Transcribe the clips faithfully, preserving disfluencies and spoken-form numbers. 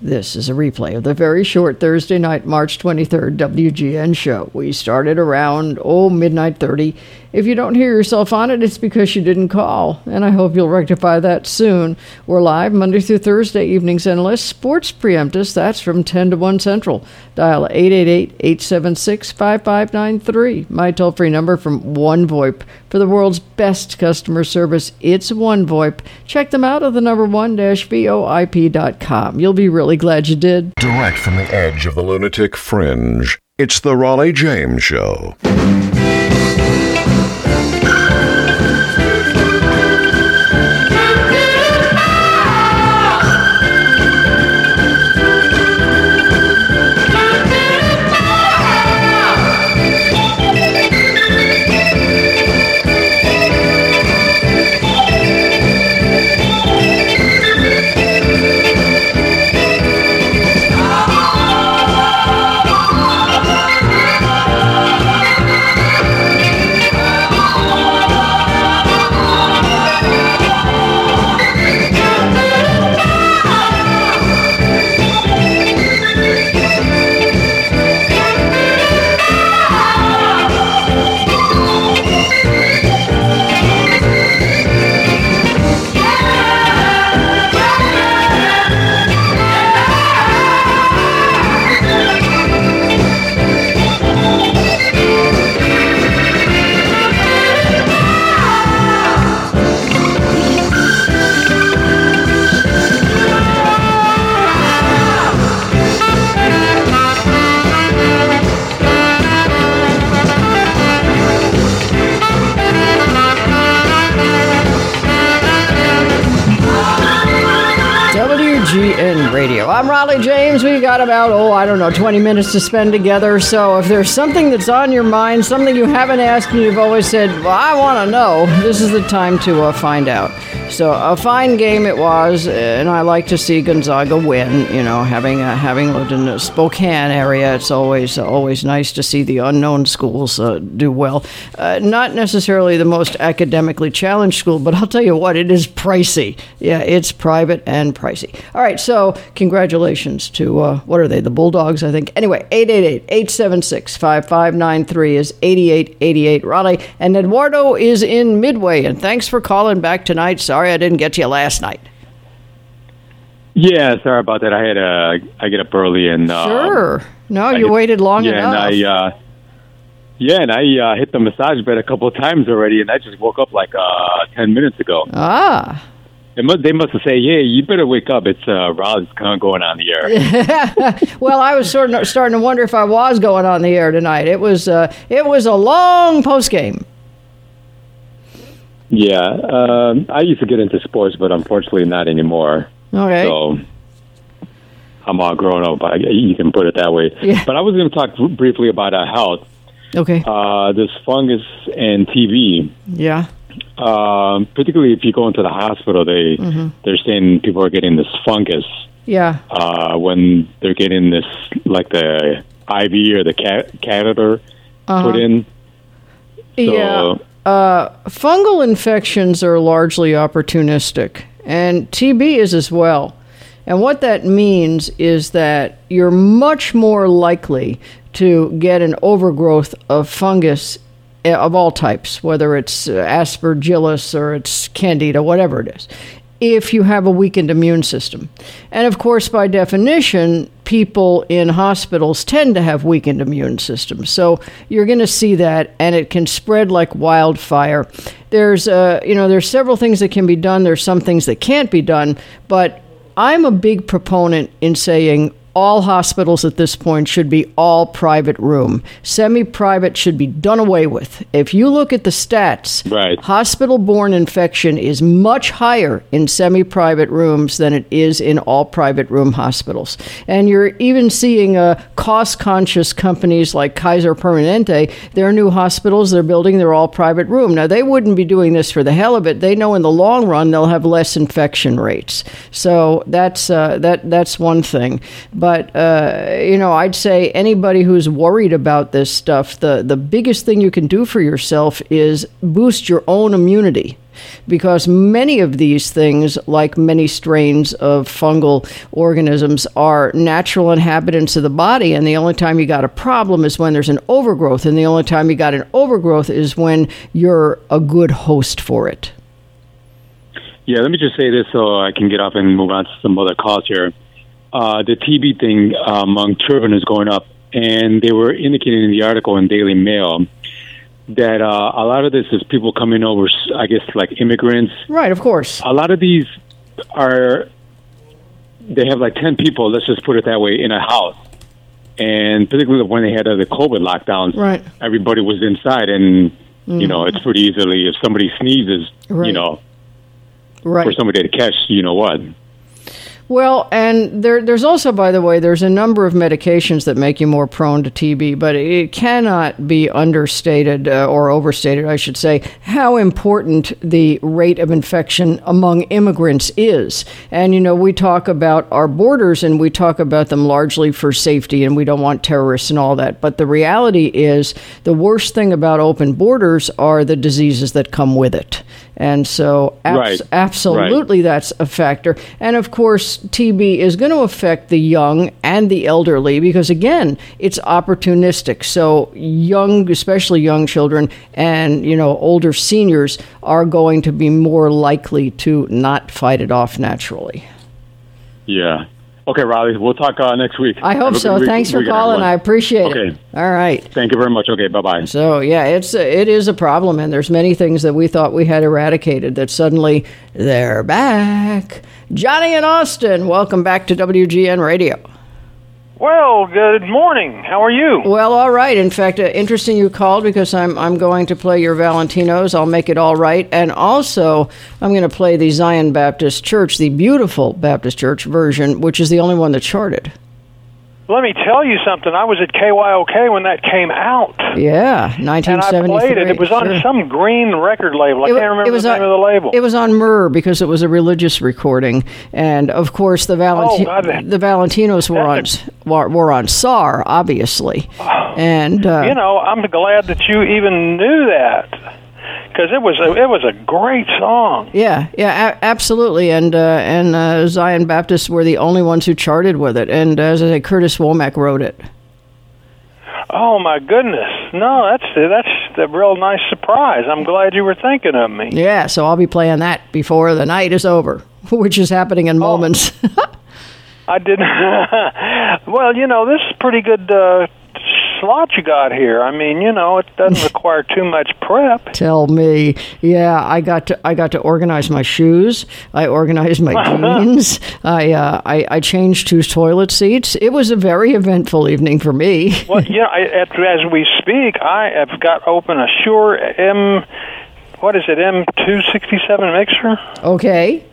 This is a replay of the very short Thursday night, March twenty-third W G N show. We started around, oh, midnight thirty. If you don't hear yourself on it, it's because you didn't call, and I hope you'll rectify that soon. We're live Monday through Thursday evenings, and unless sports preempt us, that's from ten to one Central. Dial eight eight eight, eight seven six, five five nine three. My toll-free number from OneVoIP. For the world's best customer service, it's OneVoIP. Check them out at the number one dash V O I P dot com. You'll be really glad you did. Direct from the edge of the lunatic fringe, it's the Raleigh James Show. Radio. I'm Raleigh James. We got about, oh, I don't know, twenty minutes to spend together. So if there's something that's on your mind, something you haven't asked and you've always said, well, I want to know, this is the time to uh, find out. So a fine game it was, and I like to see Gonzaga win. You know, having uh, having lived in the Spokane area, it's always uh, always nice to see the unknown schools uh, do well. Uh, not necessarily the most academically challenged school, but I'll tell you what, it is pricey. Yeah, it's private and pricey. All right, so congratulations to, uh, what are they, the Bulldogs, I think. Anyway, eight eight eight, eight seven six, five five nine three is eighty-eight eighty-eight Raleigh, and Eduardo is in Midway, and thanks for calling back tonight. Sorry I didn't get to you last night. Yeah, sorry about that. I had a, I get up early and uh, sure. No, I you hit, waited long yeah, enough. And I, uh, yeah, and I uh, hit the massage bed a couple of times already, and I just woke up like uh, ten minutes ago. Ah. They must, they must have said, "Yeah, you better wake up. It's uh, Raleigh's kind of going on the air." Well, I was sort of starting to wonder if I was going on the air tonight. It was, uh, it was a long post game. Yeah, um, I used to get into sports, but unfortunately not anymore. Okay. So I'm all grown up. I, you can put it that way. Yeah. But I was going to talk briefly about uh, health. Okay. Uh, this fungus and T B. Yeah. Um, particularly if you go into the hospital, they mm-hmm. they're saying people are getting this fungus. Yeah. Uh, when they're getting this, like the I V or the cat- catheter uh-huh. put in. So, yeah. Uh, fungal infections are largely opportunistic, and T B is as well. And what that means is that you're much more likely to get an overgrowth of fungus of all types, whether it's aspergillus or it's candida, whatever it is, if you have a weakened immune system. And of course, by definition, people in hospitals tend to have weakened immune systems. So you're going to see that, and it can spread like wildfire. There's, uh, you know, there's several things that can be done. There's some things that can't be done, but I'm a big proponent in saying all hospitals at this point should be all private room. Semi-private should be done away with. If you look at the stats, right. hospital-borne infection is much higher in semi-private rooms than it is in all private room hospitals. And you're even seeing uh, cost-conscious companies like Kaiser Permanente, their new hospitals they're building, they're all private room. Now, they wouldn't be doing this for the hell of it. They know in the long run they'll have less infection rates. So that's uh, that that's one thing. But, uh, you know, I'd say anybody who's worried about this stuff, the, the biggest thing you can do for yourself is boost your own immunity. because many of these things, like many strains of fungal organisms, are natural inhabitants of the body, and the only time you got a problem is when there's an overgrowth, and the only time you got an overgrowth is when you're a good host for it. Yeah, let me just say this so I can get off and move on to some other calls here. Uh, the T B thing uh, among children is going up, and they were indicating in the article in Daily Mail that uh, a lot of this is people coming over, I guess, like immigrants. Right, of course. A lot of these are, they have like ten people, let's just put it that way, in a house. And particularly when they had uh, the COVID lockdowns, right. everybody was inside, and, mm-hmm. you know, it's pretty easily, if somebody sneezes, right. you know, right. for somebody to catch, you know what. Well, and there, there's also, by the way, there's a number of medications that make you more prone to T B, but it cannot be understated uh, or overstated, I should say, how important the rate of infection among immigrants is. And, you know, we talk about our borders and we talk about them largely for safety, and we don't want terrorists and all that. But the reality is the worst thing about open borders are the diseases that come with it. And so abs- right. absolutely right. that's a factor. And of course, T B is going to affect the young and the elderly because, again, it's opportunistic. So young, especially young children and, you know, older seniors are going to be more likely to not fight it off naturally. Yeah. Okay, Riley, we'll talk uh, next week. I hope so. Week, Thanks for calling. Everyone. I appreciate okay. it. All right. Thank you very much. Okay, bye-bye. So, yeah, it's a, it is a problem, and there's many things that we thought we had eradicated that suddenly they're back. Johnny in Austin, welcome back to W G N Radio. Well, good morning. How are you? Well, all right. In fact, uh, interesting you called because I'm I'm going to play your Valentinos. I'll make it all right. And also, I'm going to play the Zion Baptist Church, the beautiful Baptist Church version, which is the only one that charted. Let me tell you something. I was at K Y O K when that came out. Yeah, nineteen seventy-three. And I played it. It was on sure. some green record label. I it, can't remember it was the name on, of the label. It was on Myrrh because it was a religious recording. And, of course, the, Valenti- oh, the Valentinos were on, were, were on S A R, obviously. And uh, you know, I'm glad that you even knew that. Because it was a, it was a great song. Yeah, yeah, a- absolutely. And uh, and uh, Zion Baptists were the only ones who charted with it. And uh, as I say, Curtis Womack wrote it. Oh my goodness! No, that's that's a real nice surprise. I'm glad you were thinking of me. Yeah, so I'll be playing that before the night is over, which is happening in oh. moments. I didn't. Well, you know, this is pretty good. Uh, slot you got here. I mean, you know, it doesn't require too much prep. Tell me. Yeah, I got to I got to organize my shoes. I organized my jeans. I, uh, I I changed two toilet seats. It was a very eventful evening for me. Well, yeah, I, as we speak, I have got open a Shure M, what is it, M two sixty-seven mixer? Okay.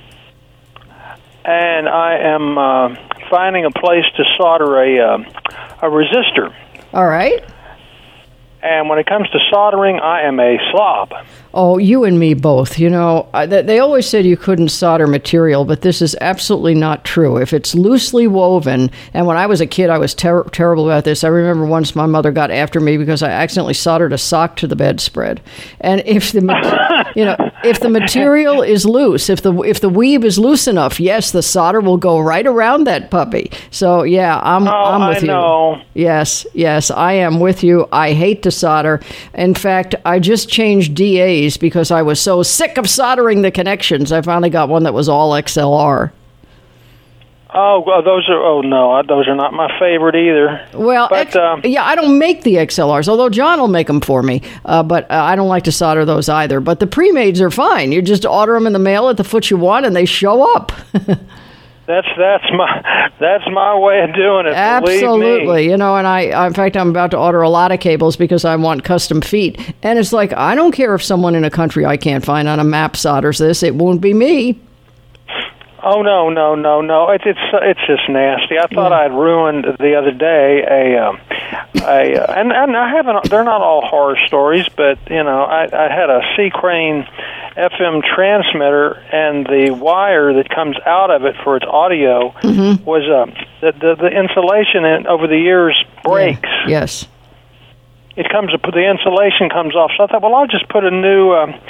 And I am uh, finding a place to solder a uh, a resistor. All right. And when it comes to soldering, I am a slob. Oh, you and me both. You know, I, they always said you couldn't solder material, but this is absolutely not true. If it's loosely woven, and when I was a kid, I was ter- terrible about this. I remember once my mother got after me because I accidentally soldered a sock to the bedspread. And if the, you know, if the material is loose, if the if the weave is loose enough, yes, the solder will go right around that puppy. So yeah, I'm oh, I'm with I know. you. Yes, yes, I am with you. I hate to solder. In fact, I just changed D As because I was so sick of soldering the connections. I finally got one that was all X L R. Oh, well, those are, oh no, those are not my favorite either. Well, but, X, um, yeah, I don't make the X L Rs, although John will make them for me, uh, but uh, I don't like to solder those either. But the pre-mades are fine. You just order them in the mail at the foot you want, and they show up. That's that's my that's my way of doing it. Absolutely, you know, and I, in fact, I'm about to order a lot of cables because I want custom feet, and it's like I don't care if someone in a country I can't find on a map solders this; it won't be me. Oh no no no no! It's it's it's just nasty. I thought yeah. I'd ruined the other day a um, a uh, and and I haven't. They're not all horror stories, but you know, I I had a C Crane F M transmitter, and the wire that comes out of it for its audio mm-hmm. was uh, the, the the insulation in, over the years breaks. Yeah. Yes. It comes, the insulation comes off. So I thought, well, I'll just put a new um,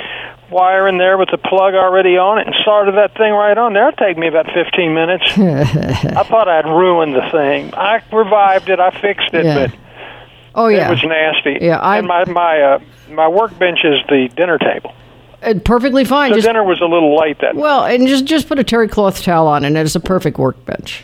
wire in there with the plug already on it and soldered that thing right on there. It'd take me about fifteen minutes. I thought I'd ruined the thing. I revived it. I fixed it, Yeah. but Oh yeah, it was nasty. Yeah, I- and my my uh, my workbench is the dinner table. Uh, perfectly fine. The Just, dinner was a little late that well, and just just put a terry cloth towel on, and it's a perfect workbench.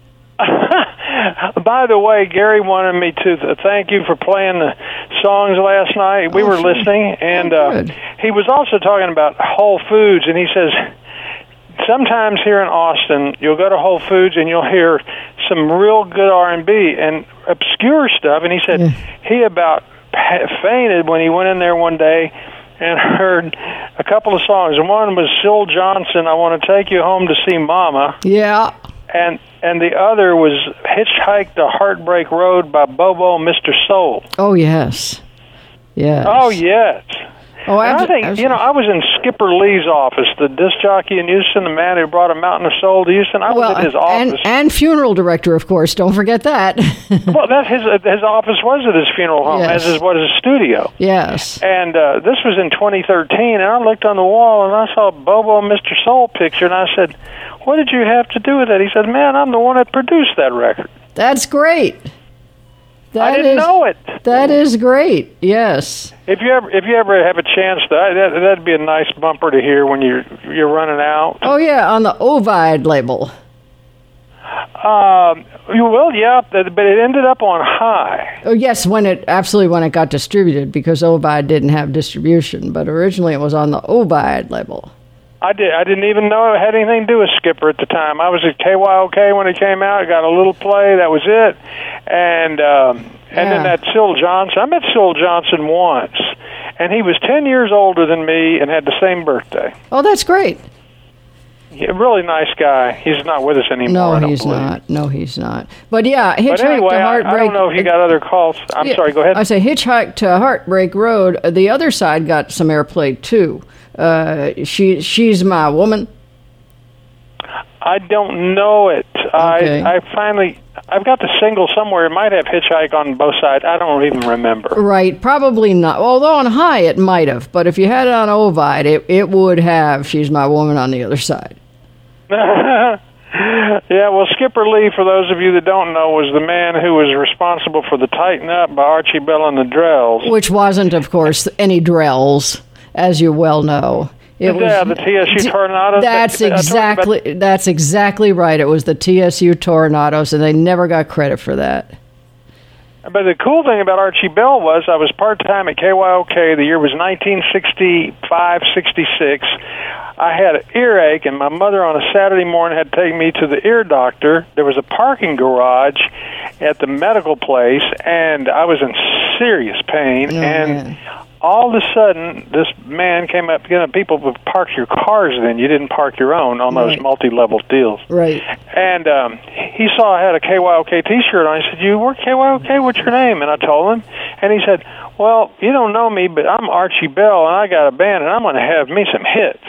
By the way, Gary wanted me to th- thank you for playing the songs last night. We Oh, were sure. listening, and Oh, uh, good. he was also talking about Whole Foods, and he says sometimes here in Austin, you'll go to Whole Foods and you'll hear some real good R and B and obscure stuff. And he said Yeah. he about pa- fainted when he went in there one day and heard a couple of songs. One was Syl Johnson, I Want to Take You Home to See Mama. Yeah. And and the other was Hitchhike to Heartbreak Road by Bobo and Mister Soul. Oh yes. Yes. Oh, yes. Oh, And I abso- think, abso- you know, I was in Skipper Lee's office, the disc jockey in Houston, the man who brought a Mountain of Soul to Houston. I was well, at his and office. and funeral director, of course. Don't forget that. Well, that his his office was at his funeral home, Yes. as is what his studio. Yes. And uh, this was in twenty thirteen, and I looked on the wall, and I saw Bobo and Mister Soul picture, and I said, what did you have to do with that? He said, man, I'm the one that produced that record. That's great. That I didn't is- know it. That is great. Yes. If you ever if you ever have a chance, to, that that'd be a nice bumper to hear when you're you're running out. Oh yeah, on the Ovid label. Um, you will, yeah, but it ended up on High. Oh yes, when it absolutely when it got distributed, because Ovid didn't have distribution, but originally it was on the Ovid label. I did. I didn't even know it had anything to do with Skipper at the time. I was at K Y O K when it came out. I got a little play. That was it. And um, and then Yeah. that Syl Johnson. I met Syl Johnson once, and he was ten years older than me and had the same birthday. Oh, that's great. He, a really nice guy. He's not with us anymore. No, I don't he's believe. not. No, he's not. But yeah, But Hitchhike anyway, to I, Heartbreak. I don't know if you got other calls. I'm Yeah, sorry. Go ahead. I say Hitchhike to Heartbreak Road. uh, The other side got some airplay too. Uh, she, she's my woman. I don't know it. Okay. I I finally I've got the single somewhere. It might have Hitchhike on both sides. I don't even remember. Right, probably not. Although on High it might have, but if you had it on Ovid, it, it would have She's My Woman on the other side. Yeah, well, Skipper Lee, for those of you that don't know, was the man who was responsible for the Tighten Up by Archie Bell and the Drells. Which wasn't, of course, any Drells, as you well know. It Yeah, the T S U Tornadoes. That's I told you about- exactly that's exactly right. It was the T S U Tornadoes, and they never got credit for that. But the cool thing about Archie Bell was I was part-time at K Y O K. The year was nineteen sixty-five, sixty-six. I had an earache, and my mother on a Saturday morning had taken me to the ear doctor. There was a parking garage at the medical place, and I was in serious pain. Oh, and man. all of a sudden, this man came up. You know, people would park your cars then. You didn't park your own on those Right. multi-level deals. Right. And um, he saw I had a K Y O K T-shirt on. He said, "You work K Y O K? What's your name?" And I told him. And he said, "Well, you don't know me, but I'm Archie Bell, and I got a band, and I'm going to have me some hits."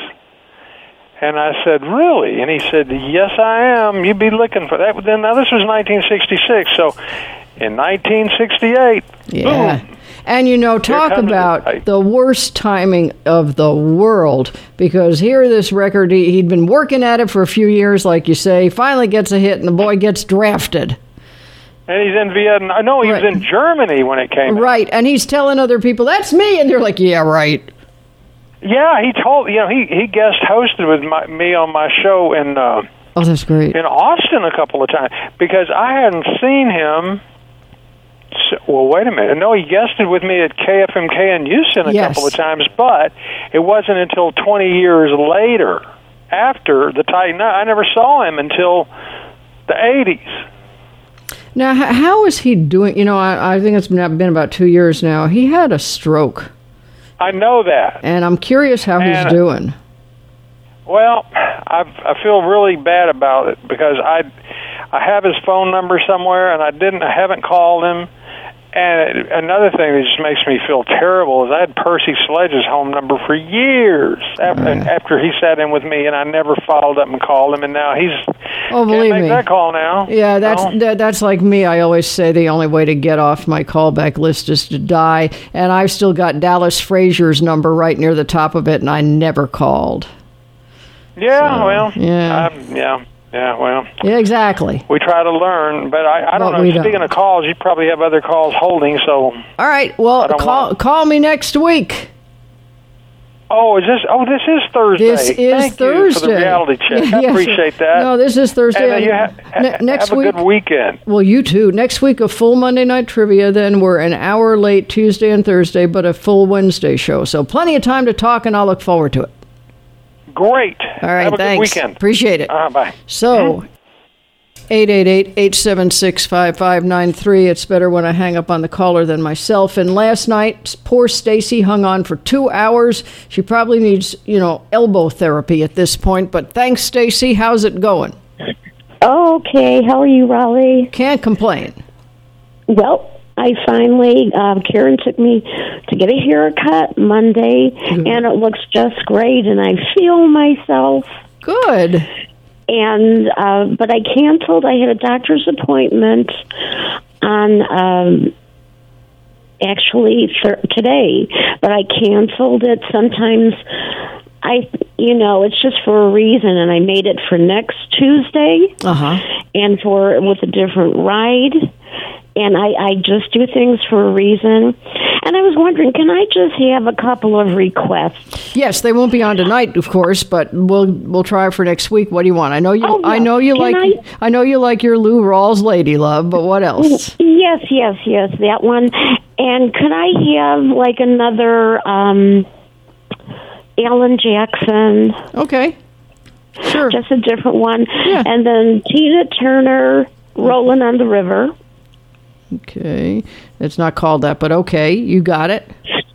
And I said, "Really?" And he said, "Yes, I am. You'd be looking for that." Then now this was nineteen sixty-six, so in nineteen sixty-eight, Yeah. boom. And, you know, talk comes the about fight. the worst timing of the world, because here this record, he, he'd been working at it for a few years, like you say, finally gets a hit, and the boy gets drafted. And he's in Vietnam. No, he Right. was in Germany when it came out. Right, and he's telling other people, that's me, and they're like, yeah, right. Yeah, he told, you know, he, he guest hosted with my, me on my show in... Uh, Oh, that's great. in Austin a couple of times because I hadn't seen him. So, well, wait a minute. No, he guested with me at K F M K in Houston a Yes. couple of times, but it wasn't until twenty years later, after the Titan. I never saw him until the eighties. Now, h- how is he doing? You know, I, I think it's been, been about two years now. He had a stroke, I know that. and I'm curious how he's And- doing. Well, I I feel really bad about it because I I have his phone number somewhere and I didn't I haven't called him. And it, another thing that just makes me feel terrible is I had Percy Sledge's home number for years after, Right. after he sat in with me, and I never followed up and called him. And now he's Oh, believe Can't make me. that call now. Yeah, that's No. that, that's like me. I always say the only way to get off my callback list is to die, and I've still got Dallas Frazier's number right near the top of it, and I never called. Yeah, So, well, yeah. um, yeah, yeah, well, Yeah, exactly. we try to learn, but I, I don't But we know. don't. Speaking of calls, you probably have other calls holding, so. All right. Well, don't call want- call me next week. Oh, is this? Oh, this is Thursday. This is Thank Thursday. you for the reality check. I Yes. appreciate that. No, this is Thursday. And uh, you ha- Ne- next have a week. good weekend. Well, you too. Next week, a full Monday night trivia. Then we're an hour late Tuesday and Thursday, but a full Wednesday show. So plenty of time to talk, and I'll look forward to it. Great. All right, have a thanks. good weekend. Appreciate it. Uh, bye. So, eight eight eight, eight seven six, five five nine three. It's better when I hang up on the caller than myself. And last night, poor Stacy hung on for two hours. She probably needs, you know, elbow therapy at this point. But thanks, Stacy. How's it going? Okay, how are you, Raleigh? Can't complain. Well, I finally, uh, Karen took me to get a haircut Monday, and it looks just great, and I feel myself. Good. And uh, but I canceled. I had a doctor's appointment on um, actually th- today, but I canceled it. Sometimes I, you know, it's just for a reason, and I made it for next Tuesday, Uh huh. and for with a different ride. And I, I just do things for a reason. And I was wondering, can I just have a couple of requests? Yes, they won't be on tonight, of course, but we'll we'll try for next week. What do you want? I know you. Oh, yeah. I know you Can like. I- I know you like your Lou Rawls Lady Love, but what else? Yes, yes, yes, that one. And could I have like another um, Alan Jackson, Okay. Sure. just a different one, Yeah. and then Tina Turner, Rolling on the River. Okay. It's not called that, but okay, you got it.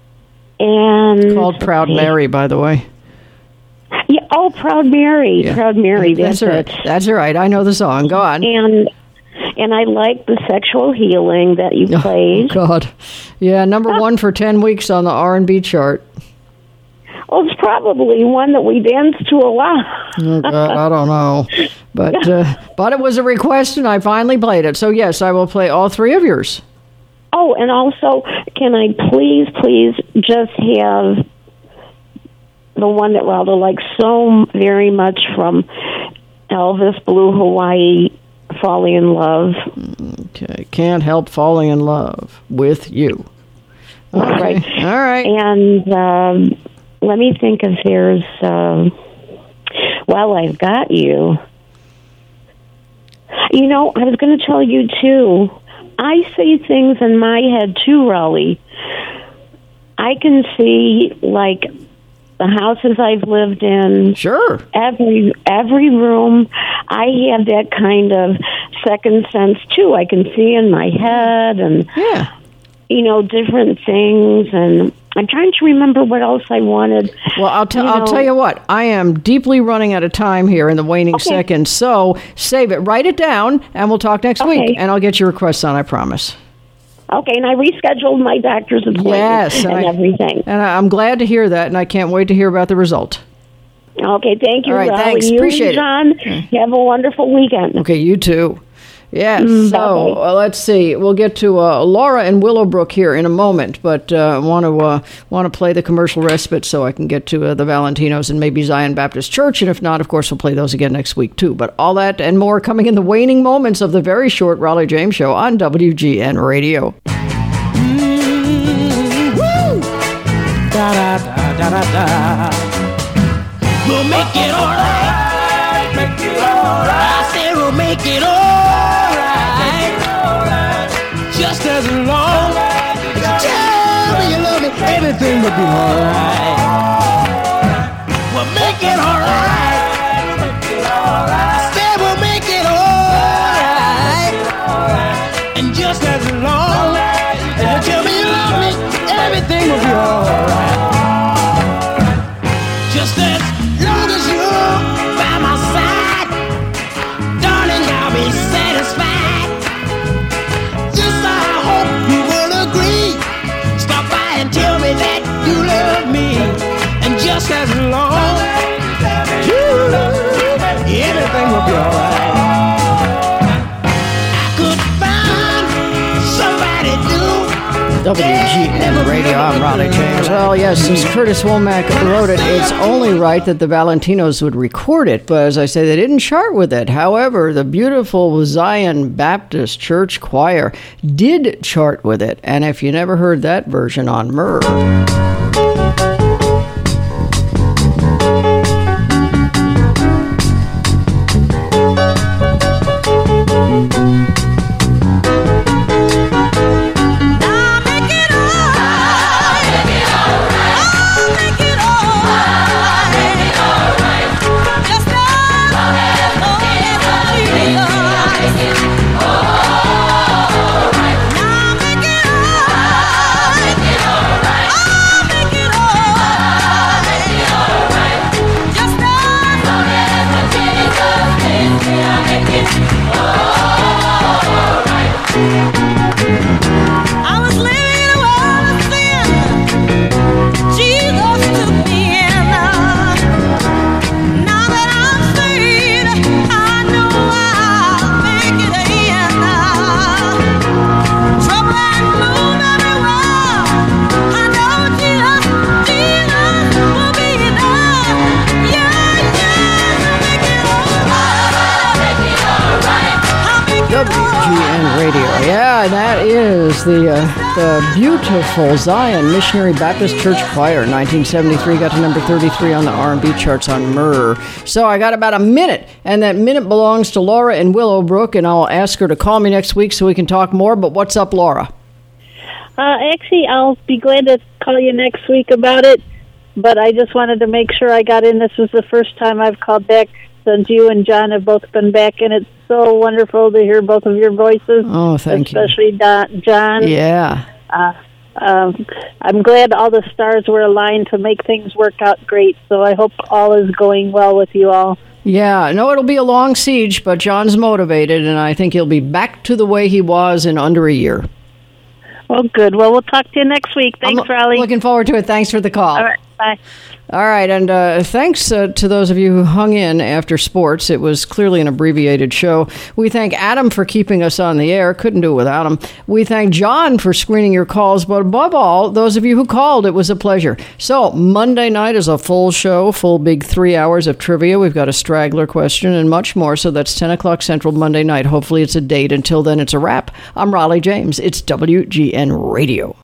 And Called Proud Mary, by the way. Yeah, oh, Proud Mary, Yeah. Proud Mary. That's, That's all right. it. That's all right. I know the song. Go on. And and I like the Sexual Healing that you played. God. Yeah, number one for ten weeks on the R and B chart. Well, it's probably one that we dance to a lot. Oh, God, I don't know. But, uh, but it was a request, and I finally played it. So, yes, I will play all three of yours. Oh, and also, can I please, please just have the one that Raldo likes so very much from Elvis, Blue Hawaii, Falling in Love. Okay. Can't help falling in love with you. Okay. Right. All right. And um, let me think if there's, um, well, I've got you. You know, I was going to tell you, too, I see things in my head, too, Raleigh. I can see, like, the houses I've lived in. Sure. Every every room, I have that kind of second sense, too. I can see in my head and, Yeah. you know, different things. And I'm trying to remember what else I wanted. Well, I'll tell You I'll know- tell you what. I am deeply running out of time here in the waning Okay. seconds. So save it, write it down, and we'll talk next Okay. week. And I'll get your requests on. I promise. Okay, and I rescheduled my doctor's appointment Yes, and I- everything. And I, I'm glad to hear that, and I can't wait to hear about the result. Okay, thank you, All right, Raleigh. thanks. You Appreciate it. and John, have a wonderful weekend. Okay, you too. Yes. Mm, so bye-bye. uh, let's see. We'll get to uh, Laura and Willowbrook here in a moment, but uh, want to uh, want to play the commercial respite so I can get to uh, the Valentinos and maybe Zion Baptist Church, and if not, of course, we'll play those again next week too. But all that and more coming in the waning moments of the very short Raleigh James Show on W G N Radio. Da da da da da da. We'll make it alright. Make it alright. I said we'll make it alright. Just as long as you tell me you love me, everything will be alright. We'll make it alright. I said we'll make it alright. And just as long as you tell me you love me, everything will be alright. Just as long as you're by my side, darling, I'll be satisfied. Yes, I hope you will agree. Stop by and tell me that you love me. And just as long as you W G N Radio, I'm Raleigh James. Well, yes, since Curtis Womack wrote it, it's only right that the Valentinos would record it. But as I say, they didn't chart with it. However, the beautiful Zion Baptist Church Choir did chart with it. And if you never heard that version on Myrrh... That is the uh, the beautiful Zion Missionary Baptist Church Choir. nineteen seventy-three got to number thirty-three on the R and B charts on Myrrh. So I got about a minute, and that minute belongs to Laura in Willowbrook, and I'll ask her to call me next week so we can talk more. But what's up, Laura? Uh, actually, I'll be glad to call you next week about it, but I just wanted to make sure I got in. This was the first time I've called back since you and John have both been back, and it's so wonderful to hear both of your voices. Oh, thank especially you. Especially John. Yeah. Uh, um, I'm glad all the stars were aligned to make things work out great, so I hope all is going well with you all. Yeah, no, it'll be a long siege, but John's motivated, and I think he'll be back to the way he was in under a year. Well, good. Well, we'll talk to you next week. Thanks, I'm Raleigh. Looking forward to it. Thanks for the call. All right, bye. All right, and uh, thanks uh, to those of you who hung in after sports. It was clearly an abbreviated show. We thank Adam for keeping us on the air. Couldn't do it without him. We thank John for screening your calls, but above all, those of you who called, it was a pleasure. So Monday night is a full show, full big three hours of trivia. We've got a straggler question and much more, so that's ten o'clock Central Monday night. Hopefully it's a date. Until then, it's a wrap. I'm Raleigh James. It's W G N Radio.